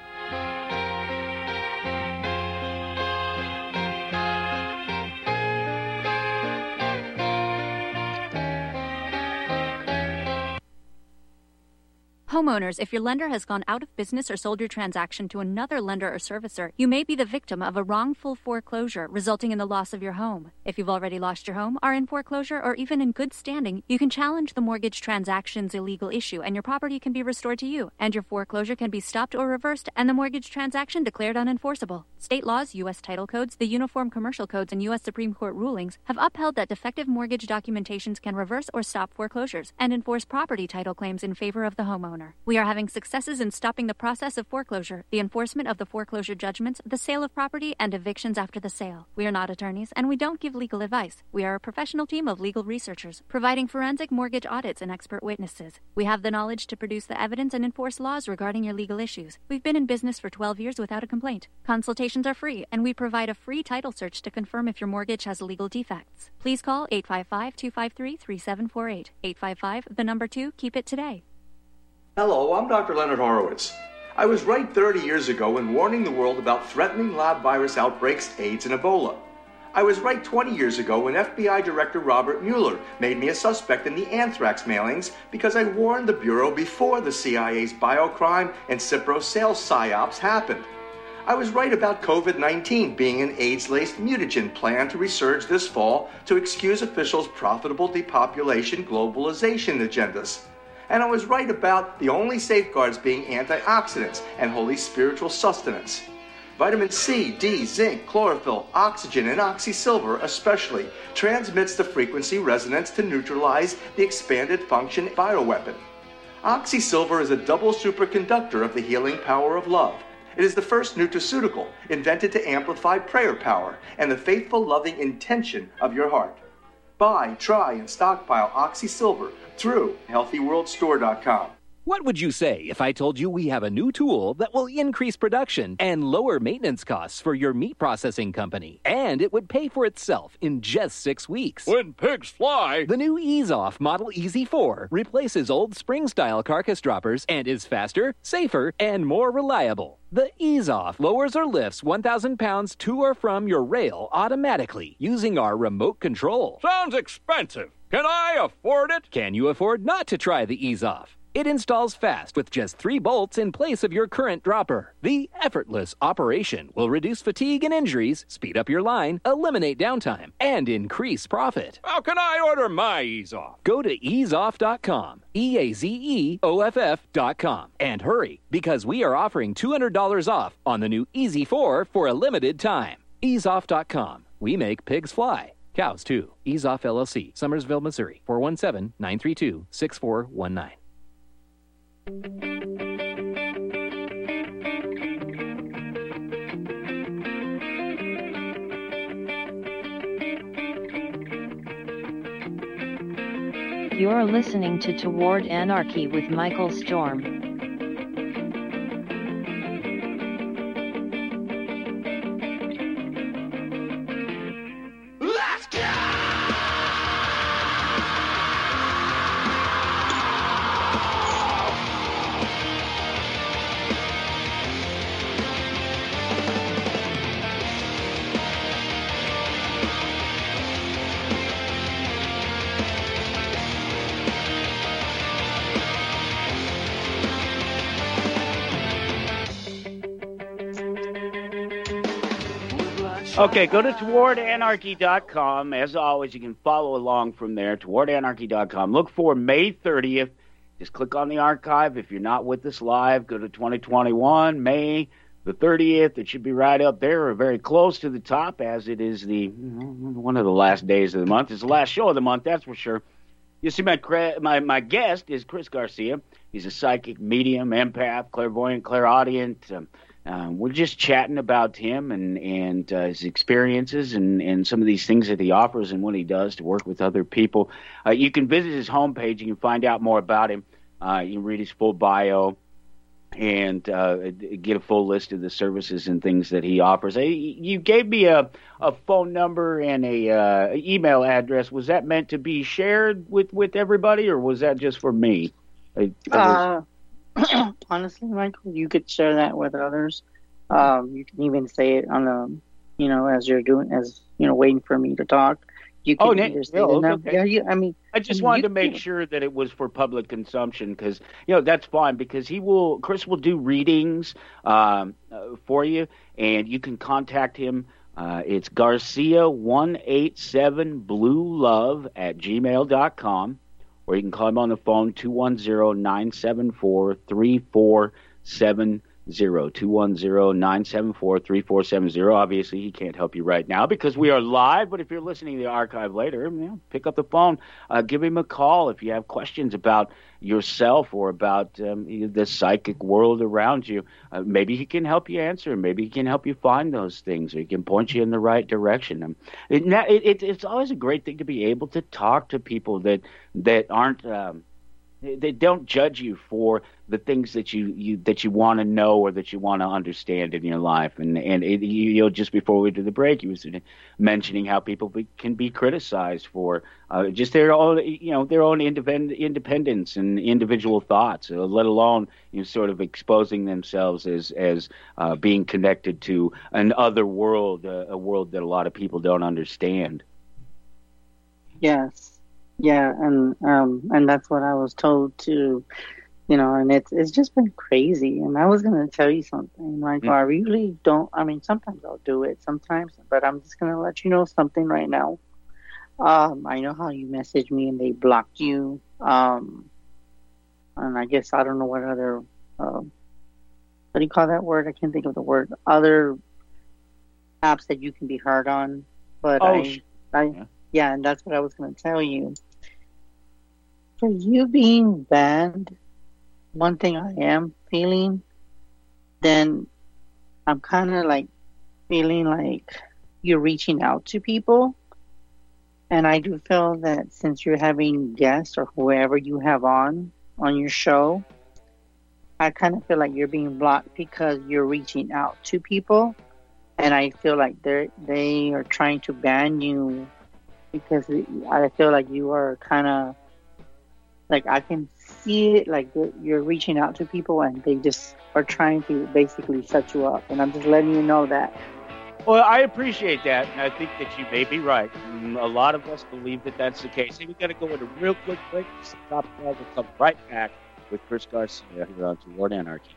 Homeowners, if your lender has gone out of business or sold your transaction to another lender or servicer, you may be the victim of a wrongful foreclosure, resulting in the loss of your home. If you've already lost your home, are in foreclosure, or even in good standing, you can challenge the mortgage transaction's illegal issue, and your property can be restored to you, and your foreclosure can be stopped or reversed, and the mortgage transaction declared unenforceable. State laws, U.S. title codes, the Uniform Commercial Codes, and U.S. Supreme Court rulings have upheld that defective mortgage documentations can reverse or stop foreclosures and enforce property title claims in favor of the homeowner. We are having successes in stopping the process of foreclosure, the enforcement of the foreclosure judgments, the sale of property, and evictions after the sale. We are not attorneys, and we don't give legal advice. We are a professional team of legal researchers, providing forensic mortgage audits and expert witnesses. We have the knowledge to produce the evidence and enforce laws regarding your legal issues. We've been in business for 12 years without a complaint. Consultations are free, and we provide a free title search to confirm if your mortgage has legal defects. Please call 855-253-3748. 855, keep it today. Hello, I'm Dr. Leonard Horowitz. I was right 30 years ago in warning the world about threatening lab virus outbreaks, AIDS, and Ebola. I was right 20 years ago when FBI Director Robert Mueller made me a suspect in the anthrax mailings because I warned the Bureau before the CIA's biocrime and Cipro sales psyops happened. I was right about COVID-19 being an AIDS-laced mutagen plan to resurge this fall to excuse officials' profitable depopulation globalization agendas. And I was right about the only safeguards being antioxidants and holy spiritual sustenance. Vitamin C, D, zinc, chlorophyll, oxygen, and oxysilver especially transmits the frequency resonance to neutralize the expanded function bioweapon. Oxysilver is a double superconductor of the healing power of love. It is the first nutraceutical invented to amplify prayer power and the faithful, loving intention of your heart. Buy, try, and stockpile Oxysilver through HealthyWorldStore.com. What would you say if I told you we have a new tool that will increase production and lower maintenance costs for your meat processing company? And it would pay for itself in just 6 weeks. When pigs fly! The new EaseOff Model EZ4 replaces old spring-style carcass droppers and is faster, safer, and more reliable. The EaseOff lowers or lifts 1,000 pounds to or from your rail automatically using our remote control. Sounds expensive. Can I afford it? Can you afford not to try the EaseOff? It installs fast with just 3 bolts in place of your current dropper. The effortless operation will reduce fatigue and injuries, speed up your line, eliminate downtime, and increase profit. How can I order my EaseOff? Go to easeoff.com, EAZEOFF.com, and hurry, because we are offering $200 off on the new EZ4 for a limited time. Easeoff.com. We make pigs fly. Cows, too. EaseOff LLC, Summersville, Missouri, 417-932-6419. You're listening to Toward Anarchy with Michael Storm. Okay, go to towardanarchy.com. As always, you can follow along from there, towardanarchy.com. Look for May 30th. Just click on the archive. If you're not with us live, go to 2021, May the 30th. It should be right up there or very close to the top, as it is one of the last days of the month. It's the last show of the month, that's for sure. You see, my guest is Chris Garcia. He's a psychic medium, empath, clairvoyant, clairaudient. We're just chatting about him and his experiences and some of these things that he offers and what he does to work with other people. You can visit his homepage. You can find out more about him. You can read his full bio and get a full list of the services and things that he offers. You gave me a phone number and a email address. Was that meant to be shared with everybody, or was that just for me? Honestly, Michael, you could share that with others. You can even say it on the, as you're waiting for me to talk. You can either say it now. Okay. Yeah, I just wanted to make sure that it was for public consumption because, that's fine because Chris will do readings for you, and you can contact him. It's Garcia187bluelove@gmail.com. Or you can call him on the phone, 210-974-3470. 210-974-3470. Obviously, he can't help you right now because we are live, but if you're listening to the archive later, pick up the phone. Give him a call if you have questions about yourself or about the psychic world around you. Maybe he can help you answer. Maybe he can help you find those things, or he can point you in the right direction. It's always a great thing to be able to talk to people that aren't they don't judge you for the things that you want to know or that you want to understand in your life. And just before we did the break, you was mentioning how people can be criticized for just their own independence and individual thoughts, let alone sort of exposing themselves as being connected to an other world, a world that a lot of people don't understand. Yes. Yeah, and that's what I was told too, and it's just been crazy. And I was gonna tell you something, Michael. I really don't. I mean, sometimes I'll do it, sometimes, but I'm just gonna let you know something right now. I know how you messaged me and they blocked you. And I guess I don't know what other what do you call that word? I can't think of the word. Other apps that you can be heard on, but Yeah, and that's what I was going to tell you. For you being banned, one thing I am feeling, then I'm kind of like feeling like you're reaching out to people. And I do feel that since you're having guests or whoever you have on your show, I kind of feel like you're being blocked because you're reaching out to people. And I feel like they are trying to ban you because I feel like you are kind of, like I can see it, like you're reaching out to people and they just are trying to basically shut you up. And I'm just letting you know that. Well, I appreciate that, and I think that you may be right. A lot of us believe that that's the case. Hey, we've got to go into a real quick break. Stop. We'll come right back with Chris Garcia here on Toward Anarchy.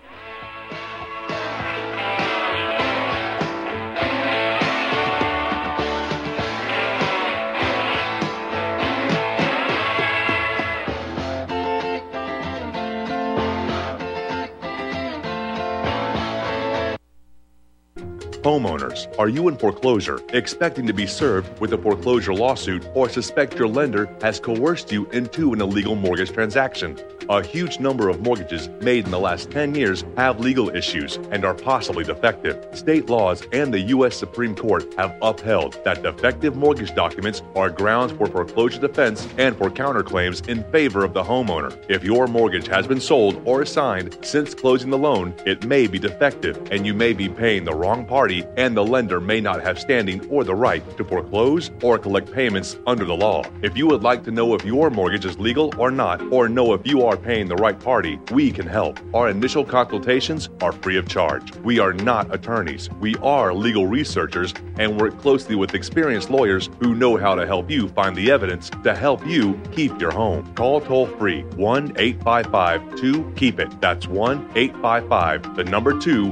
Homeowners, are you in foreclosure, expecting to be served with a foreclosure lawsuit, or suspect your lender has coerced you into an illegal mortgage transaction? A huge number of mortgages made in the last 10 years have legal issues and are possibly defective. State laws and the U.S. Supreme Court have upheld that defective mortgage documents are grounds for foreclosure defense and for counterclaims in favor of the homeowner. If your mortgage has been sold or assigned since closing the loan, it may be defective and you may be paying the wrong party, and the lender may not have standing or the right to foreclose or collect payments under the law. If you would like to know if your mortgage is legal or not, or know if you are paying the right party, we can help. Our initial consultations are free of charge. We are not attorneys. We are legal researchers and work closely with experienced lawyers who know how to help you find the evidence to help you keep your home. Call toll-free 1-855-2-KEEP-IT. That's 1-855, the number 2,